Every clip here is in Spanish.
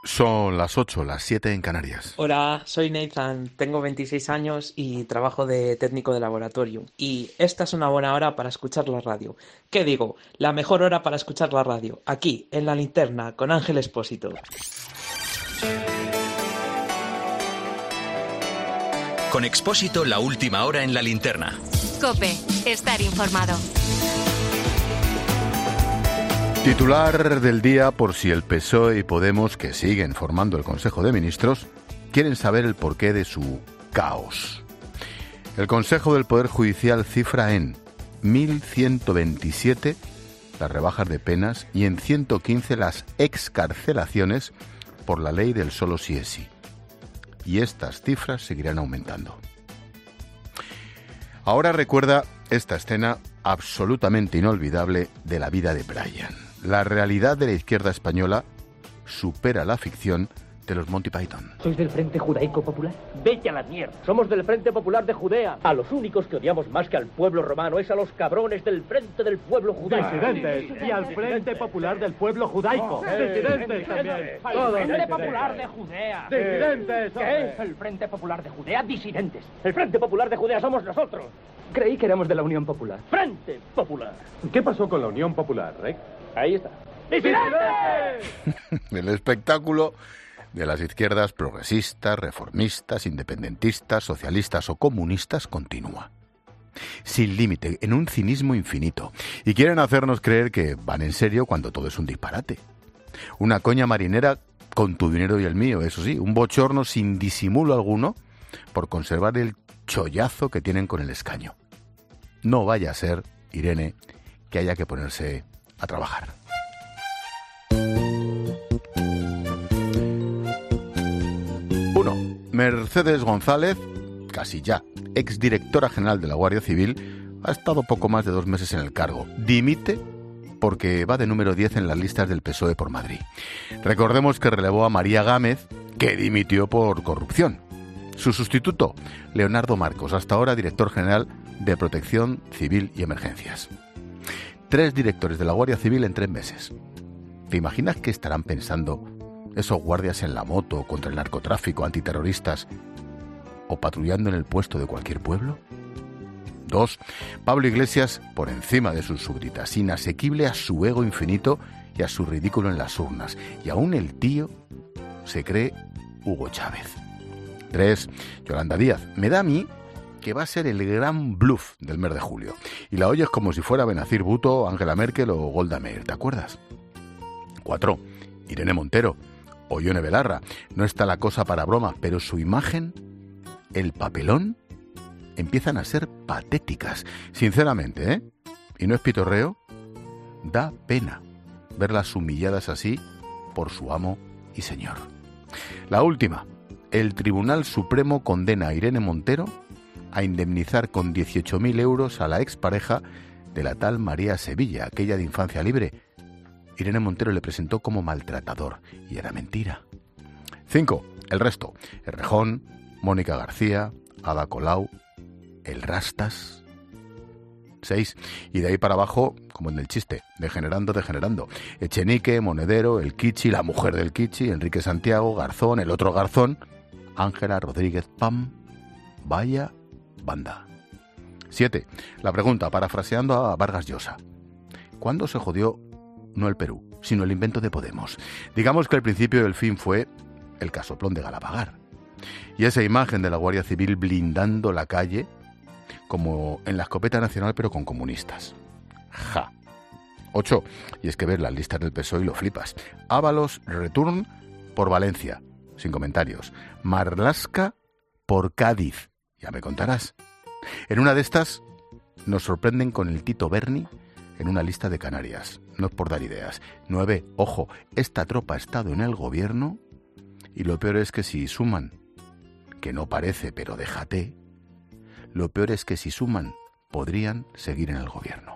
Son las 8, las 7 en Canarias. Hola, soy Nathan, tengo 26 años y trabajo de técnico de laboratorio. Y esta es una buena hora para escuchar la radio. ¿Qué digo? La mejor hora para escuchar la radio, aquí, en La Linterna, con Ángel Expósito. Con Expósito, la última hora en La Linterna. COPE, estar informado. Titular del día por si el PSOE y Podemos, que siguen formando el Consejo de Ministros, quieren saber el porqué de su caos. El Consejo del Poder Judicial cifra en 1.127 las rebajas de penas y en 115 las excarcelaciones por la ley del solo sí es sí. Y estas cifras seguirán aumentando. Ahora recuerda esta escena absolutamente inolvidable de la vida de Brian. La realidad de la izquierda española supera la ficción de los Monty Python. ¿Sois del Frente Judaico Popular? Vete a la mierda. Somos del Frente Popular de Judea. A los únicos que odiamos más que al pueblo romano es a los cabrones del Frente del Pueblo Judaico. Disidentes. Y al Frente Popular del Pueblo Judaico. Disidentes también. Todos el Frente Popular de Judea. Disidentes. ¿Qué es el Frente Popular de Judea? Disidentes. El Frente Popular de Judea somos nosotros. Creí que éramos de la Unión Popular. Frente Popular. ¿Qué pasó con la Unión Popular, Rick? Ahí está. ¡Disidentes! El espectáculo de las izquierdas progresistas, reformistas, independentistas, socialistas o comunistas continúa. Sin límite, en un cinismo infinito. Y quieren hacernos creer que van en serio cuando todo es un disparate. Una coña marinera con tu dinero y el mío, eso sí, un bochorno sin disimulo alguno por conservar el chollazo que tienen con el escaño. No vaya a ser, Irene, que haya que ponerse a trabajar. Mercedes González, casi ya exdirectora general de la Guardia Civil, ha estado poco más de 2 meses en el cargo. Dimite porque va de número 10 en las listas del PSOE por Madrid. Recordemos que relevó a María Gámez, que dimitió por corrupción. Su sustituto, Leonardo Marcos, hasta ahora director general de Protección Civil y Emergencias. 3 directores de la Guardia Civil en 3 meses. ¿Te imaginas qué estarán pensando esos guardias en la moto contra el narcotráfico, antiterroristas o patrullando en el puesto de cualquier pueblo? 2. Pablo Iglesias, por encima de sus súbditas, inasequible a su ego infinito y a su ridículo en las urnas. Y aún el tío se cree Hugo Chávez. 3. Yolanda Díaz. Me da a mí que va a ser el gran bluff del mes de julio. Y la oyes como si fuera Benazir Bhutto, Angela Merkel o Golda Meir, ¿te acuerdas? 4. Irene Montero o Ione Belarra. No está la cosa para broma, pero su imagen, el papelón, empiezan a ser patéticas. Sinceramente, ¿eh? Y no es pitorreo, da pena verlas humilladas así por su amo y señor. La última, el Tribunal Supremo condena a Irene Montero a indemnizar con 18.000 euros a la expareja de la tal María Sevilla, aquella de Infancia Libre. Irene Montero le presentó como maltratador y era mentira. 5. El resto. Errejón, Mónica García, Ada Colau, el Rastas. 6. Y de ahí para abajo, como en el chiste, degenerando. Echenique, Monedero, el Kichi, la mujer del Kichi, Enrique Santiago, Garzón, el otro Garzón, Ángela Rodríguez Pam. Vaya banda. 7. La pregunta, parafraseando a Vargas Llosa. ¿Cuándo se jodió no el Perú, sino el invento de Podemos? Digamos que el principio del fin fue el casoplón de Galapagar. Y esa imagen de la Guardia Civil blindando la calle, como en la escopeta nacional, pero con comunistas. Ja. 8. Y es que ves las listas del PSOE y lo flipas. Ábalos Return por Valencia, sin comentarios. Marlaska por Cádiz, ya me contarás. En una de estas nos sorprenden con el Tito Berni en una lista de Canarias. No es por dar ideas. 9. Ojo, esta tropa ha estado en el gobierno y lo peor es que si suman, que no parece, pero déjate, lo peor es que si suman, podrían seguir en el gobierno.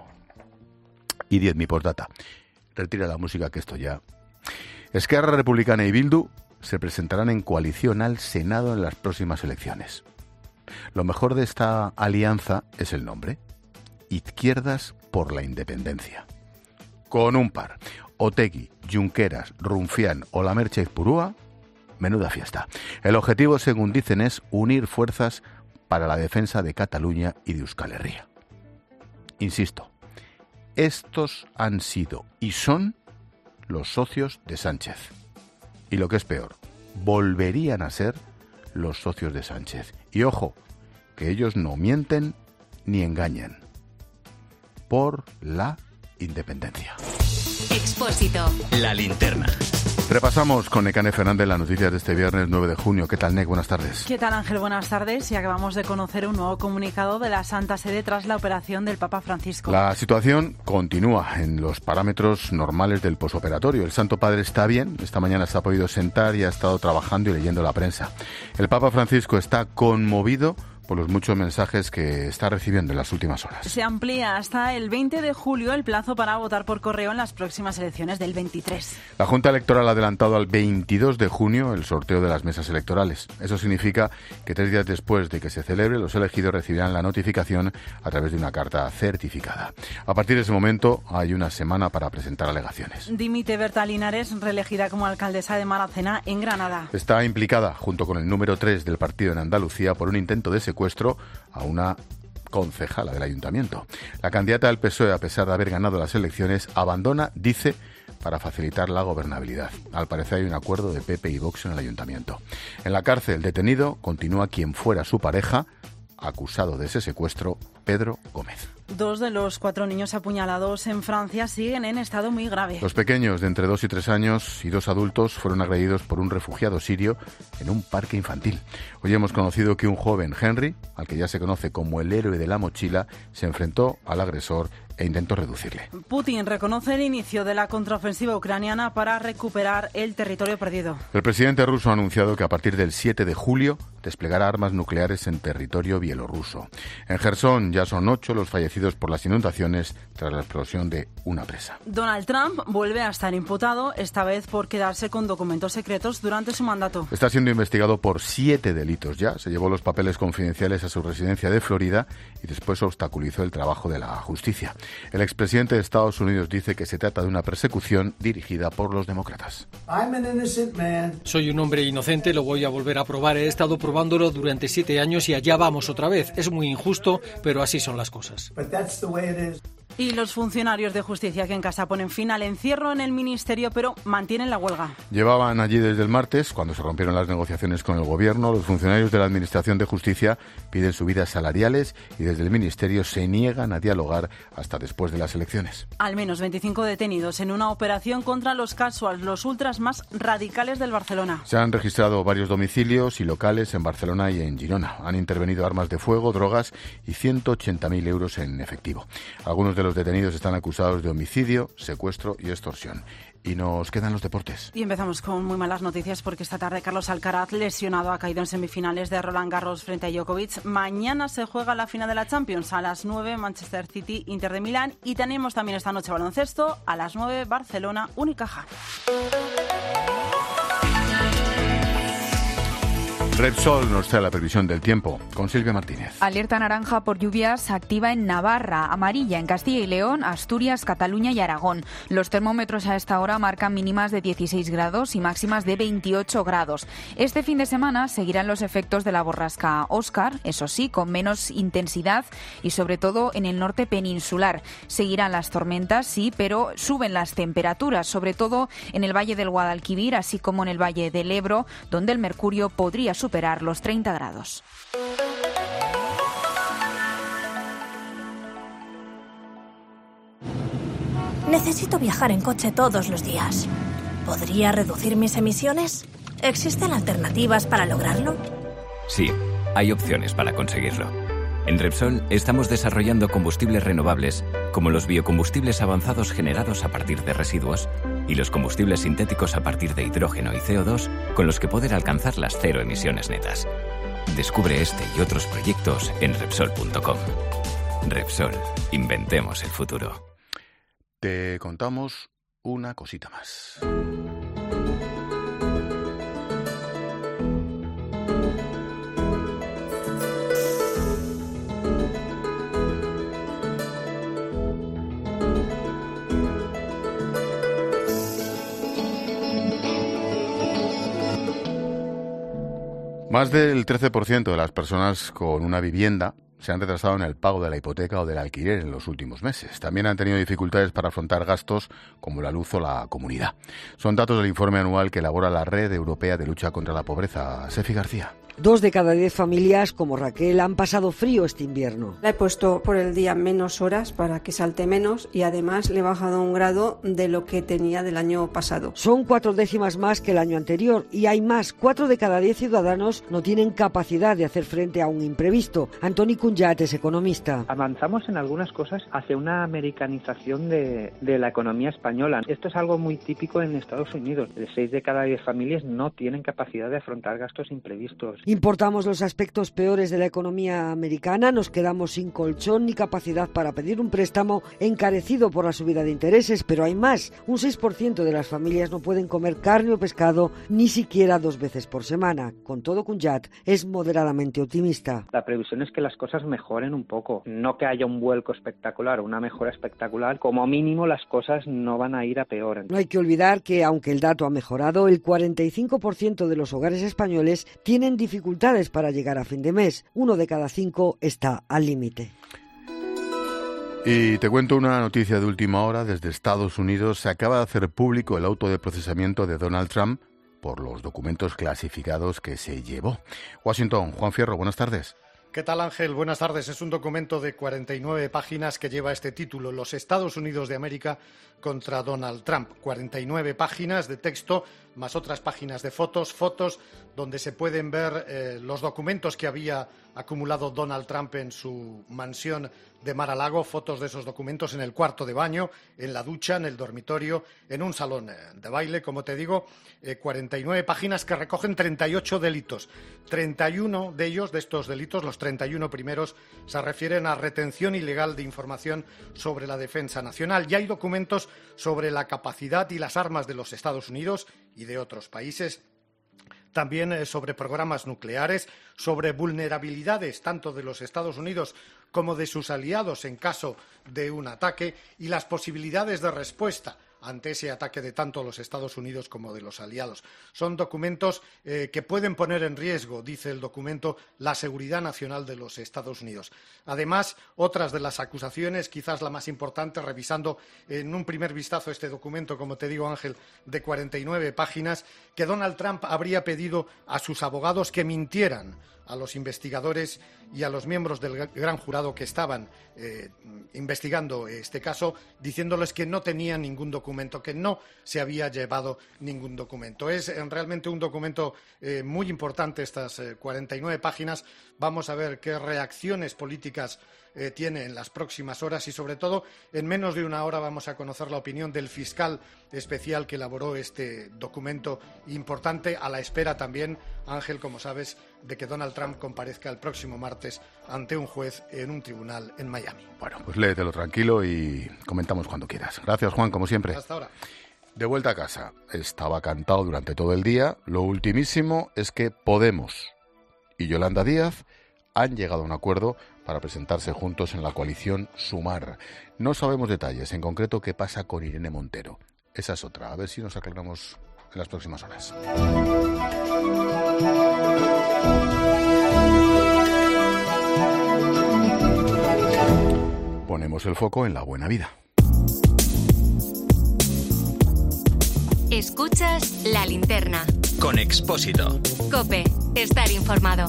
Y 10, mi postdata. Retira la música que esto ya. Esquerra Republicana y Bildu se presentarán en coalición al Senado en las próximas elecciones. Lo mejor de esta alianza es el nombre. Izquierdas por la Independencia. Con un par. Otegi, Junqueras, Rufián o la Merche Purúa, menuda fiesta. El objetivo, según dicen, es unir fuerzas para la defensa de Cataluña y de Euskal Herria. Insisto, estos han sido y son los socios de Sánchez. Y lo que es peor, volverían a ser los socios de Sánchez. Y ojo, que ellos no mienten ni engañan. Por la independencia. Expósito. La linterna. Repasamos con Nekane Fernández las noticias de este viernes 9 de junio. ¿Qué tal, Nek? Buenas tardes. ¿Qué tal, Ángel? Buenas tardes. Y acabamos de conocer un nuevo comunicado de la Santa Sede tras la operación del Papa Francisco. La situación continúa en los parámetros normales del posoperatorio. El Santo Padre está bien. Esta mañana se ha podido sentar y ha estado trabajando y leyendo la prensa. El Papa Francisco está conmovido por los muchos mensajes que está recibiendo en las últimas horas. Se amplía hasta el 20 de julio el plazo para votar por correo en las próximas elecciones del 23. La Junta Electoral ha adelantado al 22 de junio el sorteo de las mesas electorales. Eso significa que 3 días después de que se celebre, los elegidos recibirán la notificación a través de una carta certificada. A partir de ese momento hay una semana para presentar alegaciones. Dimite Berta Linares, reelegida como alcaldesa de Maracena en Granada. Está implicada, junto con el número 3 del partido en Andalucía, por un intento de secuestro a una concejala del ayuntamiento. La candidata del PSOE, a pesar de haber ganado las elecciones, abandona, dice, para facilitar la gobernabilidad. Al parecer hay un acuerdo de PP y Vox en el ayuntamiento. En la cárcel, detenido, continúa quien fuera su pareja, acusado de ese secuestro, Pedro Gómez. 2 de los 4 niños apuñalados en Francia siguen en estado muy grave. Los pequeños de entre 2 y 3 años y 2 adultos fueron agredidos por un refugiado sirio en un parque infantil. Hoy hemos conocido que un joven, Henry, al que ya se conoce como el héroe de la mochila, se enfrentó al agresor e intentó reducirle. Putin reconoce el inicio de la contraofensiva ucraniana para recuperar el territorio perdido. El presidente ruso ha anunciado que a partir del 7 de julio desplegará armas nucleares en territorio bielorruso. En Jersón ya son 8 los fallecidos por las inundaciones tras la explosión de una presa. Donald Trump vuelve a estar imputado, esta vez por quedarse con documentos secretos durante su mandato. Está siendo investigado por 7 delitos ya. Se llevó los papeles confidenciales a su residencia de Florida y después obstaculizó el trabajo de la justicia. El expresidente de Estados Unidos dice que se trata de una persecución dirigida por los demócratas. Soy un hombre inocente, lo voy a volver a probar. He estado probándolo durante 7 años y allá vamos otra vez. Es muy injusto, pero así son las cosas. Y los funcionarios de justicia que en casa ponen fin al encierro en el ministerio, pero mantienen la huelga. Llevaban allí desde el martes, cuando se rompieron las negociaciones con el gobierno. Los funcionarios de la Administración de Justicia piden subidas salariales y desde el ministerio se niegan a dialogar hasta después de las elecciones. Al menos 25 detenidos en una operación contra los casuals, los ultras más radicales del Barcelona. Se han registrado varios domicilios y locales en Barcelona y en Girona. Han intervenido armas de fuego, drogas y 180.000 euros en efectivo. Algunos de los detenidos están acusados de homicidio, secuestro y extorsión. Y nos quedan los deportes. Y empezamos con muy malas noticias porque esta tarde Carlos Alcaraz, lesionado, ha caído en semifinales de Roland Garros frente a Djokovic. Mañana se juega la final de la Champions a las 9, Manchester City, Inter de Milán. Y tenemos también esta noche baloncesto a las 9, Barcelona, Unicaja. Repsol nos trae la previsión del tiempo con Silvia Martínez. Alerta naranja por lluvias activa en Navarra, amarilla en Castilla y León, Asturias, Cataluña y Aragón. Los termómetros a esta hora marcan mínimas de 16 grados y máximas de 28 grados. Este fin de semana seguirán los efectos de la borrasca Óscar, eso sí, con menos intensidad y sobre todo en el norte peninsular. Seguirán las tormentas, sí, pero suben las temperaturas, sobre todo en el Valle del Guadalquivir, así como en el Valle del Ebro, donde el mercurio podría superar los 30 grados. Necesito viajar en coche todos los días. ¿Podría reducir mis emisiones? ¿Existen alternativas para lograrlo? Sí, hay opciones para conseguirlo. En Repsol estamos desarrollando combustibles renovables, como los biocombustibles avanzados generados a partir de residuos y los combustibles sintéticos a partir de hidrógeno y CO2, con los que poder alcanzar las 0 emisiones netas. Descubre este y otros proyectos en Repsol.com. Repsol, inventemos el futuro. Te contamos una cosita más. Más del 13% de las personas con una vivienda se han retrasado en el pago de la hipoteca o del alquiler en los últimos meses. También han tenido dificultades para afrontar gastos como la luz o la comunidad. Son datos del informe anual que elabora la Red Europea de Lucha contra la Pobreza. Sefi García. 2 de cada 10 familias, como Raquel, han pasado frío este invierno. Le he puesto por el día menos horas para que salte menos y además le he bajado 1 grado de lo que tenía del año pasado. Son 4 décimas más que el año anterior y hay más. 4 de cada 10 ciudadanos no tienen capacidad de hacer frente a un imprevisto. Antoni Cunllat es economista. Avanzamos en algunas cosas hacia una americanización de la economía española. Esto es algo muy típico en Estados Unidos. 6 de cada 10 familias no tienen capacidad de afrontar gastos imprevistos. Importamos los aspectos peores de la economía americana, nos quedamos sin colchón ni capacidad para pedir un préstamo encarecido por la subida de intereses, pero hay más. Un 6% de las familias no pueden comer carne o pescado ni siquiera 2 veces por semana. Con todo, Cunllat es moderadamente optimista. La previsión es que las cosas mejoren un poco, no que haya un vuelco espectacular o una mejora espectacular. Como mínimo las cosas no van a ir a peor. No hay que olvidar que, aunque el dato ha mejorado, el 45% de los hogares españoles tienen dificultades para llegar a fin de mes. 1 de cada 5 está al límite. Y te cuento una noticia de última hora. Desde Estados Unidos se acaba de hacer público el auto de procesamiento de Donald Trump por los documentos clasificados que se llevó. Washington, Juan Fierro, buenas tardes. ¿Qué tal, Ángel? Buenas tardes. Es un documento de 49 páginas que lleva este título: Los Estados Unidos de América contra Donald Trump. 49 páginas de texto, más otras páginas de fotos donde se pueden ver los documentos que había acumulado Donald Trump en su mansión de Mar-a-Lago, fotos de esos documentos en el cuarto de baño, en la ducha, en el dormitorio, en un salón de baile, como te digo, 49 páginas que recogen 38 delitos. 31 de ellos, de estos delitos, los 31 primeros, se refieren a retención ilegal de información sobre la defensa nacional. Y hay documentos sobre la capacidad y las armas de los Estados Unidos y de otros países, también sobre programas nucleares, sobre vulnerabilidades tanto de los Estados Unidos como de sus aliados en caso de un ataque y las posibilidades de respuesta ante ese ataque de tanto los Estados Unidos como de los aliados. Son documentos que pueden poner en riesgo, dice el documento, la seguridad nacional de los Estados Unidos. Además, otras de las acusaciones, quizás la más importante, revisando en un primer vistazo este documento, como te digo, Ángel, de 49 páginas, que Donald Trump habría pedido a sus abogados que mintieran a los investigadores y a los miembros del gran jurado que estaban investigando este caso, diciéndoles que no tenían ningún documento, que no se había llevado ningún documento. Es realmente un documento muy importante, estas 49 páginas. Vamos a ver qué reacciones políticas tiene en las próximas horas y, sobre todo, en menos de una hora vamos a conocer la opinión del fiscal especial que elaboró este documento importante, a la espera también, Ángel, como sabes, de que Donald Trump comparezca el próximo martes ante un juez en un tribunal en Miami. Bueno, pues léetelo tranquilo y comentamos cuando quieras. Gracias, Juan, como siempre. Hasta ahora. De vuelta a casa. Estaba cantado durante todo el día. Lo ultimísimo es que Podemos y Yolanda Díaz han llegado a un acuerdo para presentarse juntos en la coalición Sumar. No sabemos detalles, en concreto qué pasa con Irene Montero. Esa es otra, a ver si nos aclaramos en las próximas horas. Ponemos el foco en la buena vida. Escuchas La Linterna. Con Expósito. COPE. Estar informado.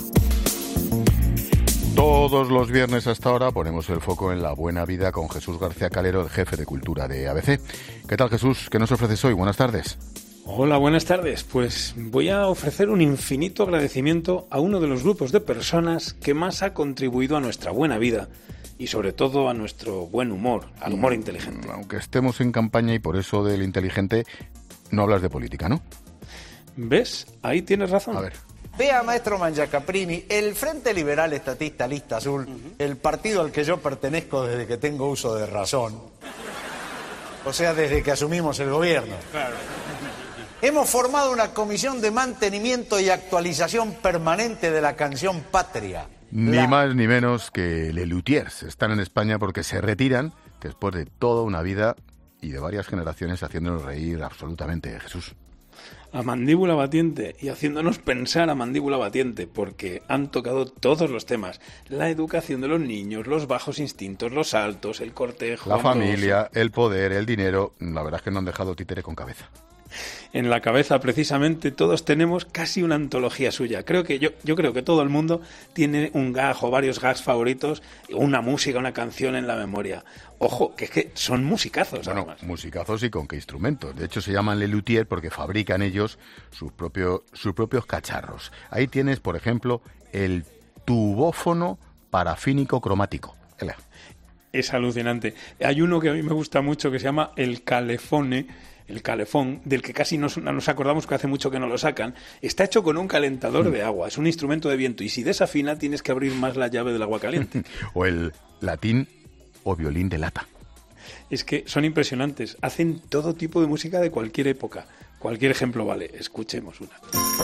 Todos los viernes hasta ahora ponemos el foco en la buena vida con Jesús García Calero, el jefe de cultura de ABC. ¿Qué tal, Jesús? ¿Qué nos ofreces hoy? Buenas tardes. Hola, buenas tardes. Pues voy a ofrecer un infinito agradecimiento a uno de los grupos de personas que más ha contribuido a nuestra buena vida y sobre todo a nuestro buen humor, al humor inteligente. Aunque estemos en campaña y por eso del inteligente, no hablas de política, ¿no? ¿Ves? Ahí tienes razón. A ver. Vea, maestro Mangiacaprini, el Frente Liberal Estatista Lista Azul, el partido al que yo pertenezco desde que tengo uso de razón, o sea, desde que asumimos el gobierno. Claro. Hemos formado una comisión de mantenimiento y actualización permanente de la canción Patria. Ni más ni menos que Les Luthiers están en España porque se retiran después de toda una vida y de varias generaciones haciéndonos reír absolutamente, Jesús. a mandíbula batiente y haciéndonos pensar a mandíbula batiente, porque han tocado todos los temas: la educación de los niños, los bajos instintos, los saltos, el cortejo, la familia, el poder, el dinero. La verdad es que no han dejado títere con cabeza. En la cabeza, precisamente, todos tenemos casi una antología suya. Yo creo que todo el mundo tiene un gag o varios gags favoritos, una música, una canción en la memoria. Ojo, que es que son musicazos, bueno, además. Musicazos y con qué instrumentos. De hecho, se llaman Le Luthier porque fabrican ellos sus propios cacharros. Ahí tienes, por ejemplo, el tubófono parafínico cromático. Es alucinante. Hay uno que a mí me gusta mucho que se llama el calefone. El calefón, del que casi nos acordamos que hace mucho que no lo sacan, está hecho con un calentador de agua. Es un instrumento de viento y si desafina tienes que abrir más la llave del agua caliente. O el latín o violín de lata. Es que son impresionantes. Hacen todo tipo de música de cualquier época. Cualquier ejemplo vale. Escuchemos una.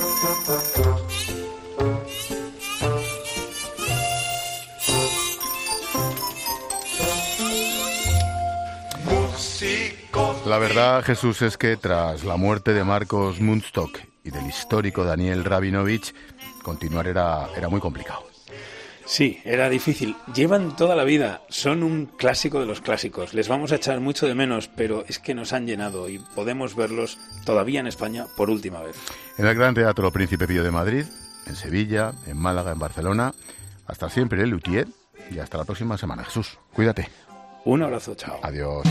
La verdad, Jesús, es que tras la muerte de Marcos Mundstock y del histórico Daniel Rabinovich, continuar era muy complicado. Sí, era difícil. Llevan toda la vida. Son un clásico de los clásicos. Les vamos a echar mucho de menos, pero es que nos han llenado y podemos verlos todavía en España por última vez. En el Gran Teatro Príncipe Pío de Madrid, en Sevilla, en Málaga, en Barcelona. Hasta siempre, Le Luthier, y hasta la próxima semana. Jesús, cuídate. Un abrazo, chao. Adiós.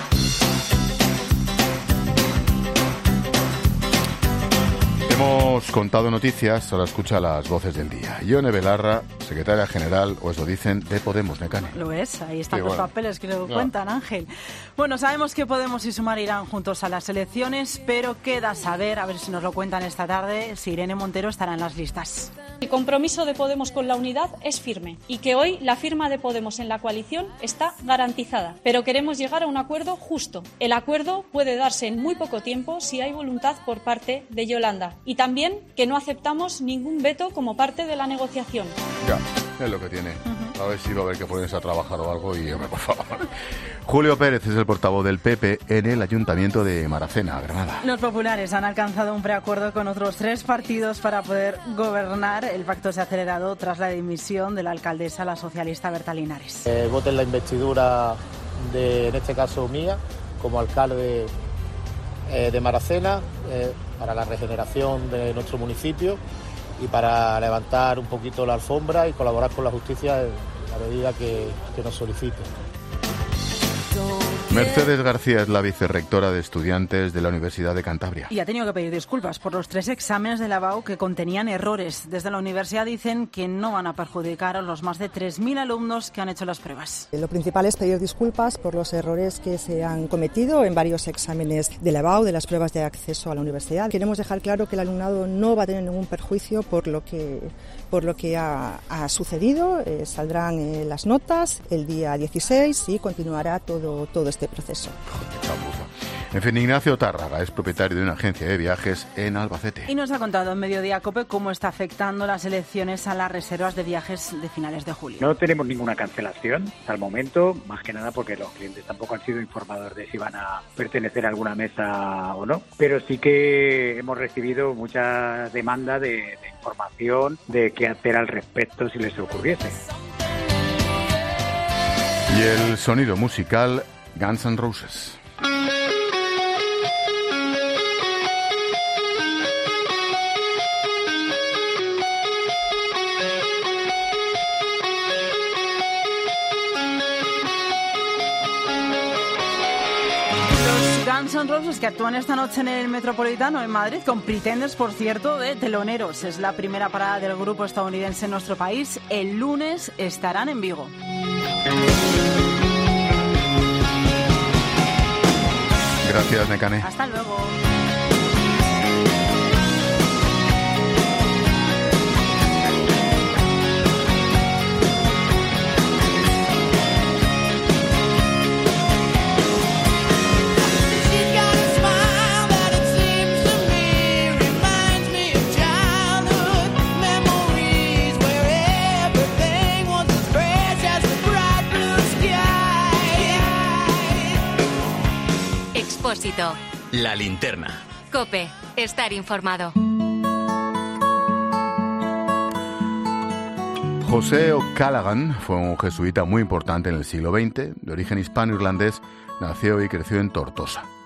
Hemos contado noticias, ahora escucha las voces del día. Ione Belarra, secretaria general, o eso dicen, de Podemos, Nekane. Lo es, ahí están los papeles que lo cuentan, Ángel. Bueno, sabemos que Podemos y Sumar irán juntos a las elecciones, pero queda saber, a ver si nos lo cuentan esta tarde, si Irene Montero estará en las listas. El compromiso de Podemos con la unidad es firme y que hoy la firma de Podemos en la coalición está garantizada. Pero queremos llegar a un acuerdo justo. El acuerdo puede darse en muy poco tiempo si hay voluntad por parte de Yolanda. Y también que no aceptamos ningún veto como parte de la negociación. Ya, es lo que tiene. A ver si va a haber que ponerse a trabajar o algo y, hombre, por favor. Julio Pérez es el portavoz del PP en el Ayuntamiento de Maracena, Granada. Los populares han alcanzado un preacuerdo con otros 3 partidos para poder gobernar. El pacto se ha acelerado tras la dimisión de la alcaldesa, la socialista Berta Linares. Voten la investidura en este caso mía, como alcalde de Maracena, para la regeneración de nuestro municipio y para levantar un poquito la alfombra y colaborar con la justicia en la medida que nos solicite. Mercedes García es la vicerrectora de estudiantes de la Universidad de Cantabria. Y ha tenido que pedir disculpas por los 3 exámenes de la BAU que contenían errores. Desde la universidad dicen que no van a perjudicar a los más de 3.000 alumnos que han hecho las pruebas. Lo principal es pedir disculpas por los errores que se han cometido en varios exámenes de la BAU, de las pruebas de acceso a la universidad. Queremos dejar claro que el alumnado no va a tener ningún perjuicio por lo que ha sucedido. Saldrán las notas el día 16 y continuará todo este proceso. En fin, Ignacio Tárraga es propietario de una agencia de viajes en Albacete. Y nos ha contado en Mediodía COPE cómo está afectando las elecciones a las reservas de viajes de finales de julio. No tenemos ninguna cancelación al momento, más que nada porque los clientes tampoco han sido informados de si van a pertenecer a alguna mesa o no. Pero sí que hemos recibido mucha demanda de información de qué hacer al respecto si les ocurriese. Y el sonido musical Guns N' Roses. Guns N' Roses, que actúan esta noche en el Metropolitano en Madrid con Pretenders, por cierto, de teloneros. Es la primera parada del grupo estadounidense en nuestro país. El lunes estarán en Vigo. Gracias, Nekane. Hasta luego. La linterna. COPE. Estar informado. José O'Callaghan fue un jesuita muy importante en el siglo XX, de origen hispano-irlandés, nació y creció en Tortosa.